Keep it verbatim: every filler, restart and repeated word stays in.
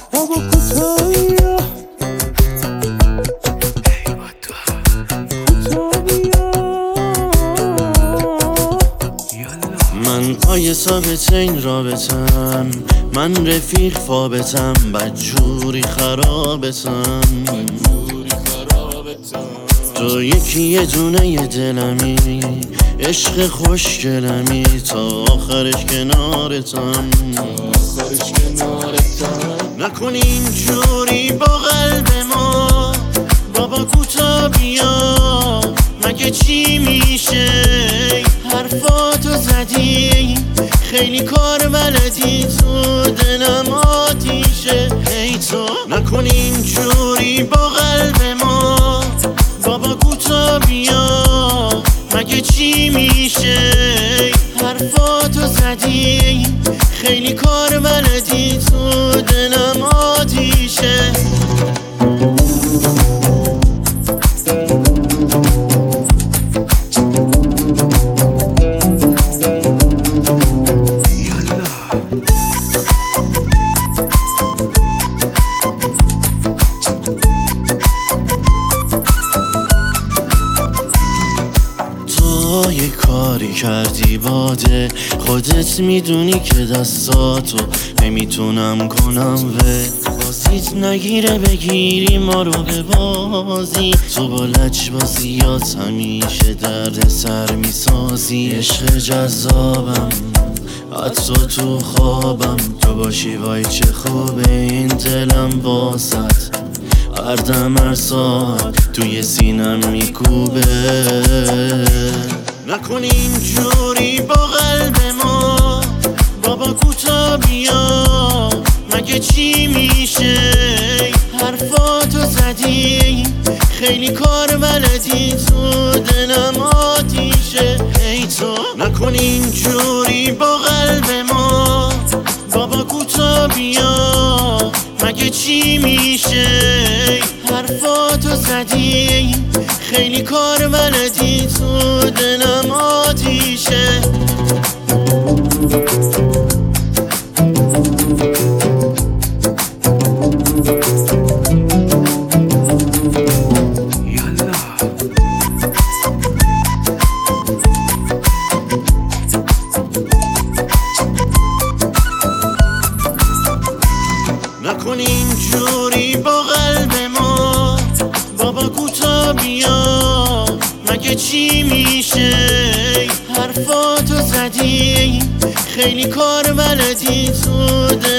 بابا کوتاهی من پای ثابت این رابطم، من رفیق فابتم، بدجوری خرابتم. تو یکی یه دونه یه دلمی، عشق خوشگلمی، تا آخرش کنارتم. نکن اینجوری با قلب ما بابا، کوتا بیا. مگه چی میشه حرفاتو زدی، خیلی کار بلدی، تو دلم آتیشه. ای تو نکن اینجوری با قلب ما بابا، کوتا بیا. مگه چی میشه حرفاتو زدی، خیلی کار بلدی، تو دلم آتیشه. یه کاری کردی باده، خودت میدونی که دستاتو نمیتونم کنم و بازیت نگیره بگیری ما رو به بازی. تو با لج بازیات همیشه درد سر میسازی. عشق جذابم حتی تو خوابم، تو باشی وای چه خوبه این دلم باست. هر دم هر ساعت توی سینم میکوبه. نکن اینجوری با قلب ما بابا، کوتا بیا. مگه چی میشه حرفاتو زدی، خیلی کار بلدی، تو دلم آتیشه. ای تو نکن اینجوری با قلب ما بابا، کوتا بیا. مگه چی میشه حرفاتو زدی، خیلی کار بلدی، تو دلم آتیشه. نکن اینجوری با قلب ما بابا، کوتا بیا. مگه چی میشه حرفاتو زدی، خیلی کار بلدی، تو